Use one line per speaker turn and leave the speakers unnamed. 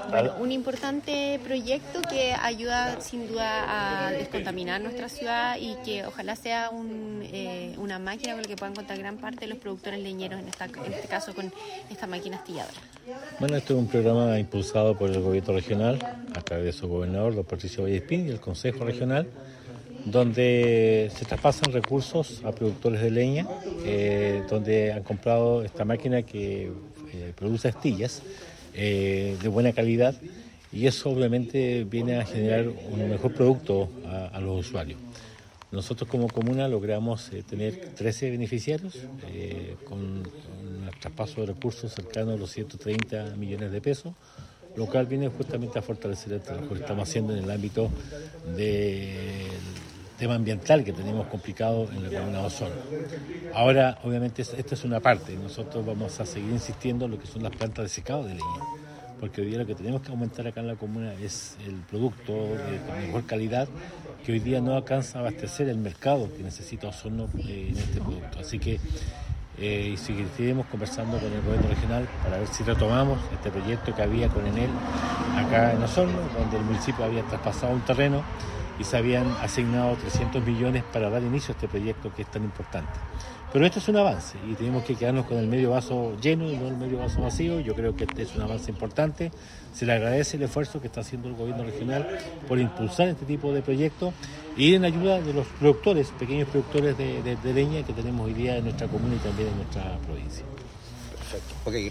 Bueno, un importante proyecto que ayuda sin duda a descontaminar nuestra ciudad y que ojalá sea una máquina con la que puedan contar gran parte de los productores leñeros, en este caso con esta máquina astilladora.
Bueno, este es un programa impulsado por el gobierno regional a través de su gobernador, don Patricio Vallespín, y el Consejo Regional, donde se traspasan recursos a productores de leña, donde han comprado esta máquina que produce astillas de buena calidad, y eso obviamente viene a generar un mejor producto a los usuarios. Nosotros como comuna logramos tener 13 beneficiarios con un traspaso de recursos cercano a los 130 millones de pesos, lo cual viene justamente a fortalecer el trabajo que estamos haciendo en el ámbito del tema ambiental que tenemos complicado en la comuna de Osorno. Ahora, obviamente, esta es una parte. Nosotros vamos a seguir insistiendo en lo que son las plantas de secado de leña, porque hoy día lo que tenemos que aumentar acá en la comuna es el producto de mejor calidad, que hoy día no alcanza a abastecer el mercado que necesita Osorno en este producto. Así que seguiremos conversando con el gobierno regional para ver si retomamos este proyecto que había con Enel acá en Osorno, donde el municipio había traspasado un terreno y se habían asignado 300 millones para dar inicio a este proyecto que es tan importante. Pero esto es un avance y tenemos que quedarnos con el medio vaso lleno y no el medio vaso vacío. Yo creo que este es un avance importante. Se le agradece el esfuerzo que está haciendo el gobierno regional por impulsar este tipo de proyectos y ir en ayuda de los productores, pequeños productores de leña que tenemos hoy día en nuestra comuna y también en nuestra provincia.
Perfecto. Okay.